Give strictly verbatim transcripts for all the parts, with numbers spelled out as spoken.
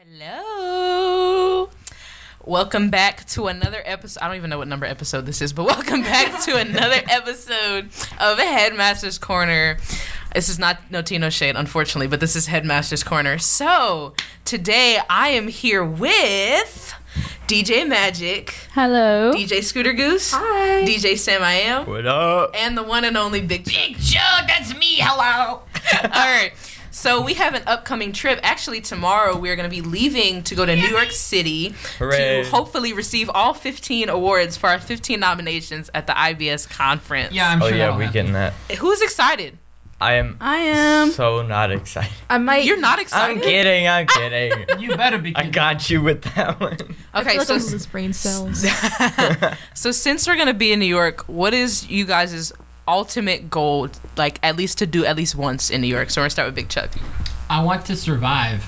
Hello. Welcome back to another episode. I don't even know what number episode this is, but welcome back to another episode of Headmaster's Corner. This is not No Tea, No Shade, unfortunately, but this is Headmaster's Corner. So, today I am here with D J Magic. Hello. D J Scooter Goose. Hi. D J Sam I Am. What up? And the one and only Big Chuck. Big Chuck, that's me. Hello. All right. So we have an upcoming trip. Actually, tomorrow we're going to be leaving to go to New York City Hooray. to hopefully receive all fifteen awards for our fifteen nominations at the I B S conference. Yeah, I'm Oh sure. yeah, that'll we happen. getting that. Who's excited? I am. I am. so not excited. I might. You're not excited? I'm kidding. I'm kidding. You better be. I got you with that one. Okay, like so I'm losing brain cells. so since we're going to be in New York, what is you guys' ultimate goal, like at least to do at least once in New York? So we're going to start with Big Chuck. I want to survive.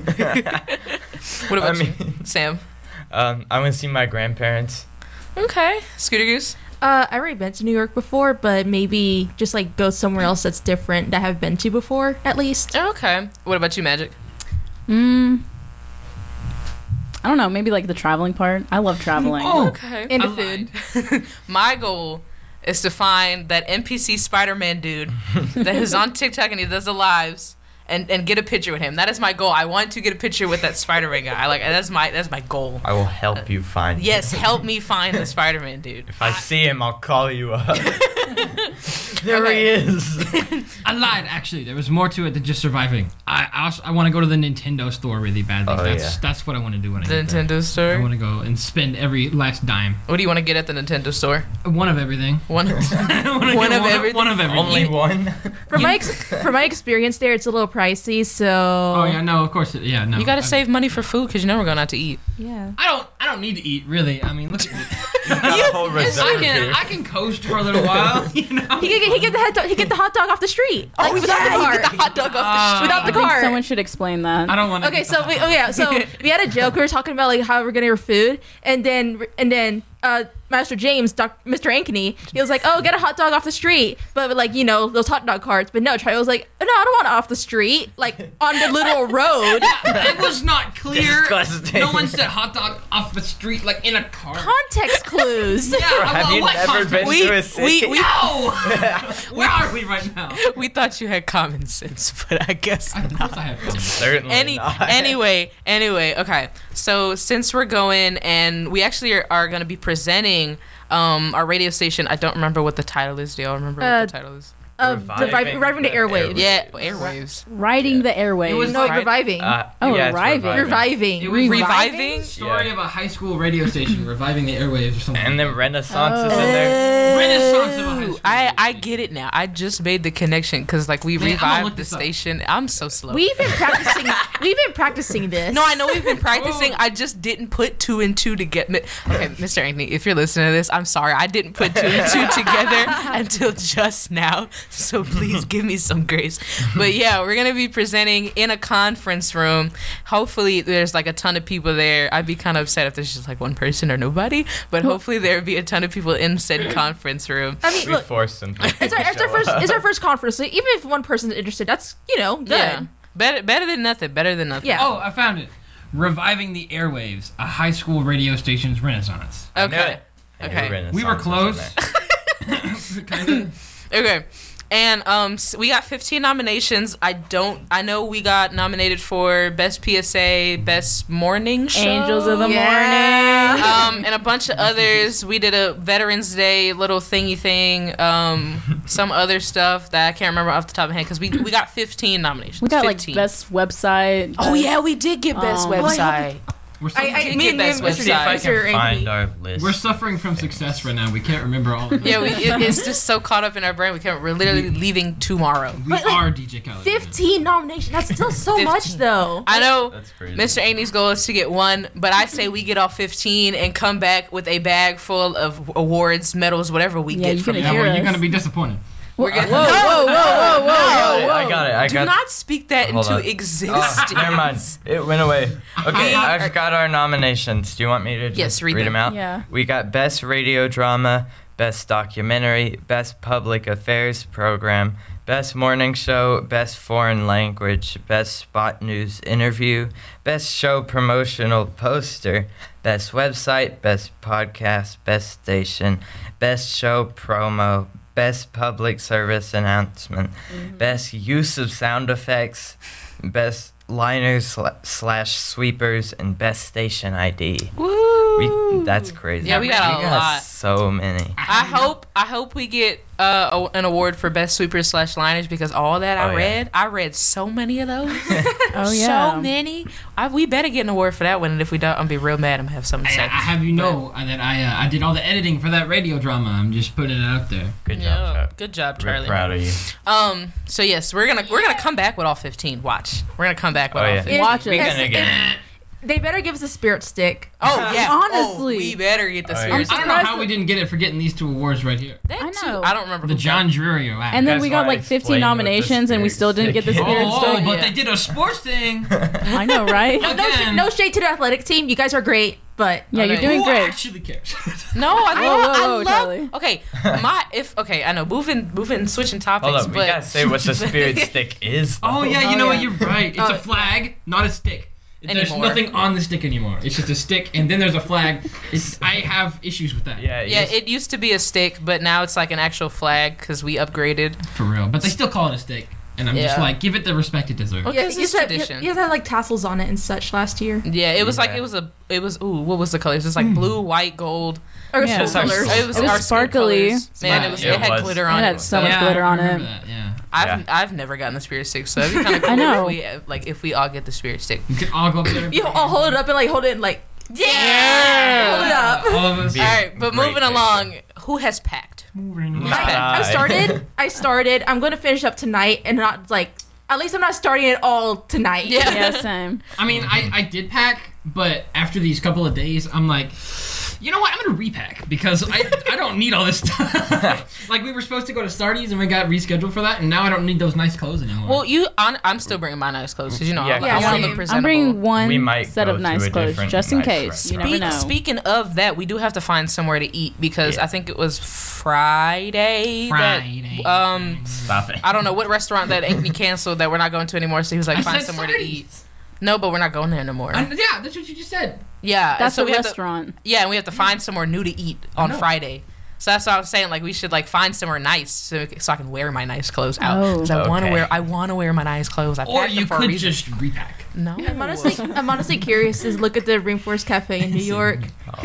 What about I mean, you, Sam? um, I want to see my grandparents. Okay. Scooter Goose? Uh, I already been to New York before, but maybe just like go somewhere else that's different that I haven't been to before, at least. Okay. What about you, Magic? Mm, I don't know. Maybe like the traveling part. I love traveling. Oh, Okay. And I the food. lied. My goal is to find that N P C Spider-Man dude that is on TikTok and he does the lives and, and get a picture with him. That is my goal. I want to get a picture with that Spider-Man guy. I like that's my that's my goal. I will help you find. him. Yes, help me find the Spider-Man dude. If I see him, I'll call you up. There Okay. he is. I lied. Actually, there was more to it than just surviving. I I, also, I want to go to the Nintendo store really badly. Oh, that's yeah. that's what I want to do when I The get there. Nintendo I store. want to go and spend every last dime. What do you want to get at the Nintendo store? One of everything. One. I wanna One get of everything? One of everything. Only one. From my ex- from my experience there, it's a little pricey, so. Oh yeah, no, of course. It, yeah, no. You gotta I, save money for food because you know we're going out to eat. Yeah. I don't. I don't need to eat really. I mean, look at me. You got a whole reserve I can. here. I can coast for a little while. You know. He get he get the hot dog, he get the hot dog off the street. Like, without the you cart. get the hot dog off the Uh, street. Without the I think cart. someone should explain that. I don't want to. Okay, so we, oh yeah, so we had a joke. We were talking about like how we're getting our food, and then and then uh, Master James, Doc, Mister Ankeny, he was like, "Oh, get a hot dog off the street," but like you know those hot dog carts. But no, Charlie was like, "No, I don't want it off the street, like on the little road." It was not clear. Disgusting. No one said hot dog off the street like in a car. Context clues. Yeah, Have well, you what never context? been We- to a city? we- we- No! Where are we right now? We thought you had common sense, but I guess Of course I have fun. Certainly Any not. anyway, anyway, okay. So since we're going and we actually are, are going to be presenting um, our radio station. I don't remember what the title is. Do y'all remember Uh, what the title is? Of the Reviving reviving the the airwaves. airwaves. Yeah, airwaves. Riding the airwaves. It was No, Right. reviving. Uh, Oh, yeah, it's reviving. reviving. It was Reviving? story Yeah. of a high school radio station reviving the airwaves or something. And then Renaissance is in there. Renaissance of a high Ooh, school I, radio I station. get it now. I just made the connection because like we Man, I'm gonna look revived the this up. station. I'm so slow. We've been practicing. We've been practicing this. No, I know we've been practicing. Oh. I just didn't put two and two together. Okay, Mister Ankeny, if you're listening to this, I'm sorry. I didn't put two and two together until just now. So please give me some grace. But yeah, we're gonna be presenting in a conference room. Hopefully, there's like a ton of people there. I'd be kind of upset if there's just like one person or nobody. But hopefully, there would be a ton of people in said conference room. I mean, We look, forced some people it's our, to it's our show first. up. It's our first conference. So even if one person's interested, that's you know good. Yeah, better better than nothing. Better than nothing. Yeah. Oh, I found it. Reviving the airwaves, a high school radio station's renaissance. I knew Okay. it. I knew Okay. Renaissance We were was in close. there. kind of. Okay. And um, s- we got fifteen nominations. I don't. I know we got nominated for best P S A, best morning show, Angels of the Yeah. morning. um, and a bunch of others. We did a Veterans Day little thingy thing. Um, some other stuff that I can't remember off the top of my head because we we got fifteen nominations. We got fifteen. like best website. Oh yeah, we did get best Um, website. We're I, I, suffering, me and me best and Mister See if I website. Mister can find Ankeny. our list. we're suffering from success right now. We can't remember all of them. Yeah, we, it, it's just so caught up in our brain. We can't. We're literally leaving tomorrow. We But, like, are D J Khaled. Fifteen nominations. That's still so much, fifteen. though. I know. That's crazy. Mister Ankney's goal is to get one, but I say we get all fifteen and come back with a bag full of awards, medals, whatever we Yeah, get you from can Yeah, them. well, Hear you're us. gonna be disappointed. We're gonna, Whoa, whoa, whoa, whoa, whoa, I got it. whoa. I got it. I Do got not speak that Hold into on. existence. Oh, never mind. It went away. Okay, We are- I've got our nominations. Do you want me to just Yes, read read them. them out? Yeah. We got Best Radio Drama, Best Documentary, Best Public Affairs Program, Best morning show, best foreign language, best spot news interview, best show promotional poster, best website, best podcast, best station, best show promo, best public service announcement, Mm-hmm. best use of sound effects, best liners sla- slash sweepers, and best station I D. Woo! We, that's crazy. Yeah, we got a lot. So many. I hope I hope we get uh, a, an award for best sweepers slash liners because all that I Oh, yeah. read, I read so many of those. Oh yeah. So many. I, we better get an award for that one, and if we don't, I'm gonna be real mad. I'm gonna have something to I, say. I have you know uh, that I uh, I did all the editing for that radio drama. I'm just putting it out there. Good job, Yeah, Chuck. good job, We're Charlie. proud of you. Um. So yes, we're gonna we're gonna come back with all fifteen. Watch, we're gonna come back with Oh, all yeah. fifteen. Watch We're it. gonna get They better give us a spirit stick. Oh yeah. Honestly. Oh, we better get the Oh, yeah. spirit. I don't know how we didn't get it for getting these two awards right here. That I too. know. I don't remember The who John Drury Award. And then That's we got why I like fifteen explained what the nominations, and we still didn't get the spirit spirit oh, stick. but Yeah. they did a sports thing. I know, right? No, sh- Again. no shade to the athletic team. You guys are great, but Yeah, Oh, you're no, doing Who great. actually cares? No, I, Whoa, whoa, I whoa, love. Charlie. Okay, my if okay, I know moving, moving, switching topics, Hold up, we but gotta say what the spirit stick is. oh though. yeah, you Oh, know what? yeah. You're right. It's Oh. a flag, not a stick. There's Anymore. nothing on the stick anymore. It's just a stick, and then there's a flag. It's, I have issues with that. Yeah, yeah, used- it used to be a stick, but now it's like an actual flag because we upgraded. For real. But they still call it a stick. And I'm just Yeah. like, give it the respect it deserves. Okay. yeah, Because you it's just had, tradition. you guys had like tassels on it and such last year. Yeah, it was like Yeah. it was a it was ooh what was the color? It was just like blue, white, gold. Or Yeah. school Just our colors. school- It was, It was our school sparkly. colors. Man, it was Yeah, it it had was. glitter It on had it. so much yeah, glitter I on remember it. That, yeah. I've Yeah. I've never gotten the spirit stick, so it'd be kind of cool I know. if we like if we all get the spirit stick. We could all go up there. You all hold it up and like hold it in, like Yeah. hold it up. All of us. Be- All right, but Great moving picture. along, who has packed? Moving Not on. bad. I started. I started. I'm going to finish up tonight and not like. At least I'm not starting it all tonight. Yeah. Yeah, same. I mean, I, I did pack, but after these couple of days, I'm like, you know what? I'm gonna repack because I I don't need all this stuff. Like we were supposed to go to Starties and we got rescheduled for that, and now I don't need those nice clothes anymore. Well, you, I'm, I'm still bringing my nice clothes because you know Yeah, I, I Yeah, want to same. look I'm presentable. I'm bringing one We might set go of to nice a clothes different just in nice case. You never Speak, know. Speaking of that, we do have to find somewhere to eat because Yeah. I think it was Friday. Friday. That, um, Stop it. I don't know what restaurant that Ankney canceled that we're not going to anymore. So he was like, I find said somewhere to Starties. eat. No, but we're not going there no more. I- yeah, that's what you just said. Yeah, and That's so a we have to- restaurant. yeah, and we have to find somewhere new to eat on know. Friday. So that's what I was saying. Like we should like find somewhere nice so, so I can wear my nice clothes out. Oh. 'Cause I want to Okay. wear I want to wear my nice clothes. I Or packed you them for a could reason. just repack. no. I'm honestly, I'm honestly curious to look at the Rainforest Cafe in New York.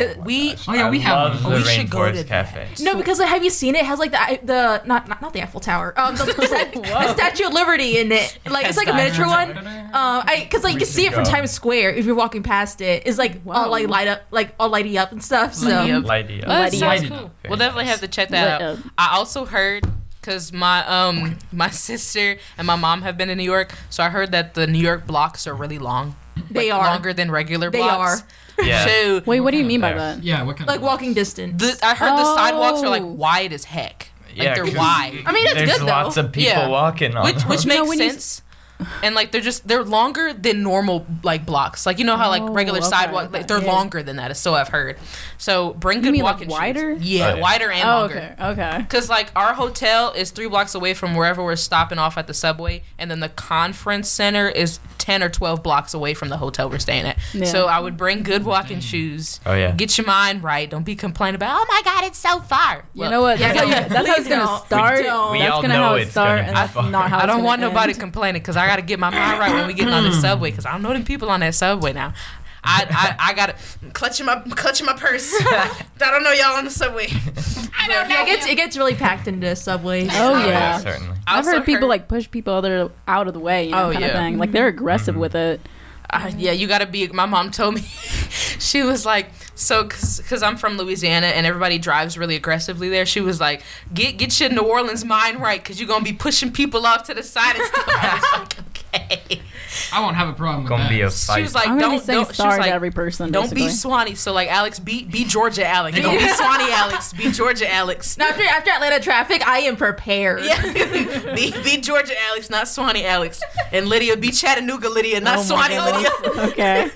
we Oh yeah, we I have love one. Oh, the we should go Rainforest to Cafe. No, because like, have you seen it? It has like the the not not, not the Eiffel Tower, um, the, the Statue of Liberty in it. Like it's like a Has miniature one. diamonds Um, I because like you We can see should it from go. Times Square if you're walking past it. It's like all Wow. like light up, like all lighty up and stuff. So Lighty up. Lady. Oh, that Lighty sounds up. cool. Very We'll definitely nice. have to check that Lit out. up. I also heard because my um my sister and my mom have been in New York, so I heard that the New York blocks are really long. they Like, are longer than regular They blocks. Yeah. So Wait, what do you mean by There. that? Yeah, what kind like of walking distance. the, I heard the sidewalks are like Oh. wide as heck. Like Yeah, they're 'cause wide. I mean, it's There's good though. lots of people Yeah. walking on which them. which You know, makes when you- sense. And like they're just they're longer than normal like blocks. Like you know how like Oh, regular okay, sidewalk okay, like, they're yeah. longer than that. So I've heard. So bring good mean, like, walking wider? shoes. Yeah, Oh, yeah. wider and Oh, longer. okay, okay. Cause like our hotel is three blocks away from wherever we're stopping off at the subway, and then the conference center is ten or twelve blocks away from the hotel we're staying at. Yeah. So I would bring good walking shoes. Oh, yeah. Get your mind right. Don't be complaining about oh my god it's so far. You Look, know what? Yeah, That's, how, no, you, that's how it's please gonna don't. start. We don't. We That's all gonna know how it it's start, gonna and be that's fun. not how I it's don't gonna want nobody end. complaining because I got to get my mind right when we getting on the subway because I don't know them people on that subway now. I I, I got to clutching my clutching my purse. I don't know y'all on the subway. I don't know. Yeah, it gets it gets really packed into subways. Oh Oh, yeah. certainly. I I've also heard people like push people other out of the way, you know, Oh, kind yeah. of thing. Like they're aggressive with it. Uh, yeah, you got to be. My mom told me, she was like, so because I'm from Louisiana and everybody drives really aggressively there. She was like, get get your New Orleans mind right because you're gonna be pushing people off to the side and stuff. I was like, okay. I won't have a problem with Gonna that. be a She fight. was like, I'm gonna don't be saying don't. She was sorry like, to every person. don't be basically. Swanee. So like Alex, be be Georgia Alex. Don't be Swanee Alex. Be Georgia Alex. Now after after Atlanta traffic, I am prepared. Yeah. be be Georgia Alex, not Swanee Alex. And Lydia, be Chattanooga Lydia, not Oh my Swanee Lydia. Okay.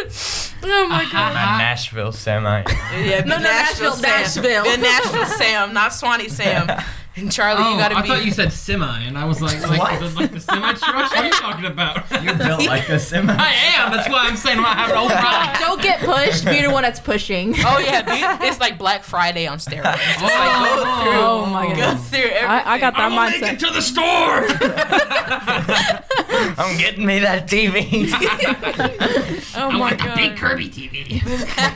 Oh my god. My Nashville semi. Yeah, No, no, Nashville, Sam. Nashville. Be Nashville Sam, not Swanee Sam. And Charlie, Oh, you gotta I be. thought you said semi, and I was like, like, What? the, like the semi trucks? What are you talking about? You're built like a semi. I am. That's why I'm saying I have an old ride. Don't get pushed. Be the one that's pushing. Oh yeah, dude, it's like Black Friday on steroids. Just like go Oh, through, Oh my go god. through everything. I, I got that I will make mindset. it to the store. I'm getting me that T V. Oh I my want god. a big Kirby T V. He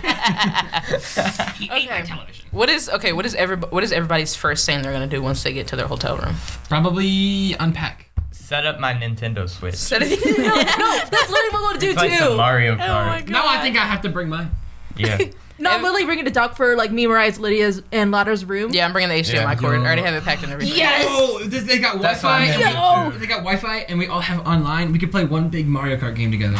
ate my Okay. television. What is okay? What is every What is everybody's first thing they're gonna do once they get to their hotel room? Probably unpack. Set up my Nintendo Switch. Set it. no, no, that's literally what I'm gonna do Play some too. Mario Oh my Kart. god. No, I think I have to bring mine. Yeah. No, I'm literally bringing a dock for like me, Mariah's, Lydia's, and Lada's room. Yeah, I'm bringing the H D M I Yeah. cord. I already have it packed and everything. Yes! Oh, they they got That's what Wi-Fi. I'm And gonna we, do, too. they got Wi-Fi, and we all have online. We could play one big Mario Kart game together.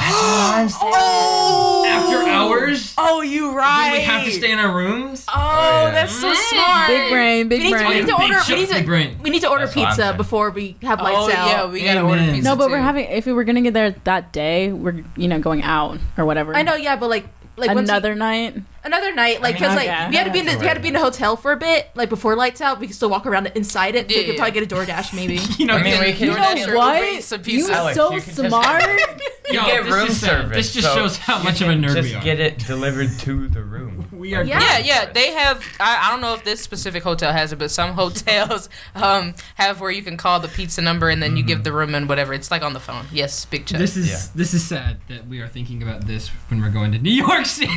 Oh. After hours, Oh, you we right. would have to stay in our rooms. Oh, yeah. that's so Mm. smart. Big brain, big We need, to, we brain. need to Big order. We shot, need big to. brain. We need to order That's what I'm pizza saying. before we have lights Oh out. yeah, we gotta order Amen. pizza. No, but too. we're having. If we were gonna get there that day, we're you know going out or whatever. I know, yeah, but like, like once we- Another night. another night, like, I mean, cause okay. like we had to be in the, we had to be in the hotel for a bit, like before lights out. We could still walk around inside it. So Yeah, we could yeah. probably get a DoorDash, maybe. You know, I mean, we can- You DoorDash know or Uber what? Eats some You pizza. Alex, so you can just- smart. Yo, get this room is sad. service. This just so shows how you much of a can nerd just we are. get it delivered to the room. We are. Yeah. Yeah, yeah, they have. I, I don't know if this specific hotel has it, but some hotels um, have where you can call the pizza number and then you give the room and whatever. It's like on the phone. Yes, big check. This is Yeah. this is sad that we are thinking about this when we're going to New York City.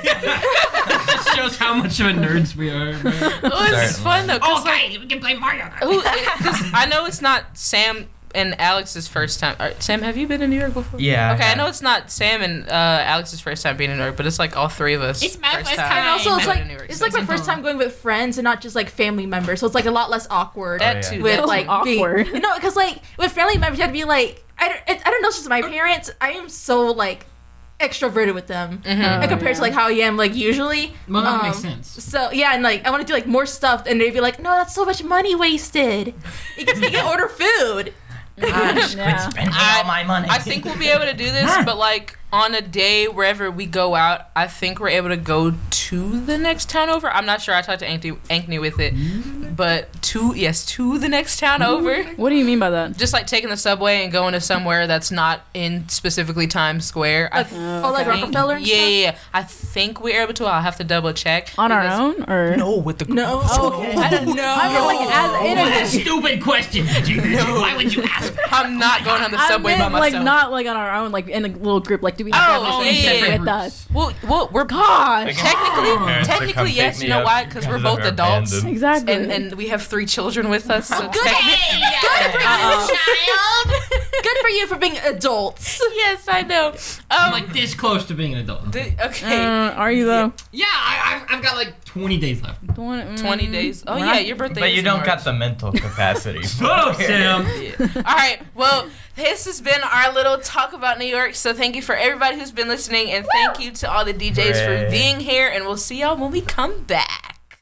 It just shows how much of a nerds we are. man. Oh, it's fun though. 'cause, like, Okay, we can play Mario Kart. who, 'cause I know it's not Sam and Alex's first time. Or, Sam, have you been to New York before? Yeah, I Okay, I, have. know it's not Sam and uh, Alex's first time being in New York, but it's like all three of us. It's my first And time. also, it's going like to New York it's City. like my first time going with friends and not just like family members. So it's like a lot less awkward. That Oh, yeah. too. with that like too. being- awkward. no, because like with family members, you have to be like I don't, it, I don't know. It's just my parents. I am so like extroverted with them, Mhm. and compared to like how I am like usually. Well, that um, makes sense. So yeah, and like I want to do like more stuff, and they'd be like, "No, that's so much money wasted. You can, you can order food." Gosh, Yeah. quit spending I- all my money. I think we'll be able to do this, but like on a day wherever we go out, I think we're able to go to the next town over. I'm not sure. I talked to Ankney, Ankney with it, but to yes, to the next town over. What do you mean by that? Just like taking the subway and going to somewhere that's not in specifically Times Square. I Like, oh, like think- Rockefeller and yeah, stuff? yeah, yeah. I think we're able to. I'll have to double check. On our because- own or No, with the group. No. Oh, okay. I don't know. I mean, like as in a, Stupid question. Why would you ask? I'm not going on the I subway by meant like myself. not like on our own, like in a little group. Like, do we have Oh, to have yeah, something yeah, separate yeah. with us? well, well, we're Gosh, technically, Parents to come technically pick yes. me You know up why? Because we're because both of adults. abandoned. exactly. And, and we have three children with us. So Good, technically, good for Uh-oh. you, child. Good for you for being adults. yes, I know. Um, I'm like this close to being an adult. the- okay, uh, are you though? Yeah, I, I've, I've got like twenty days left. twenty, mm, twenty days. Oh we're yeah, not- your birthday. But is you in don't March. got the mental capacity. Shut up, Sam. Yeah. All right. Well, this has been our little talk about New York. So thank you for everybody who's been listening, and thank you to all the D Js for Hooray. being here. And we'll see y'all when we come back.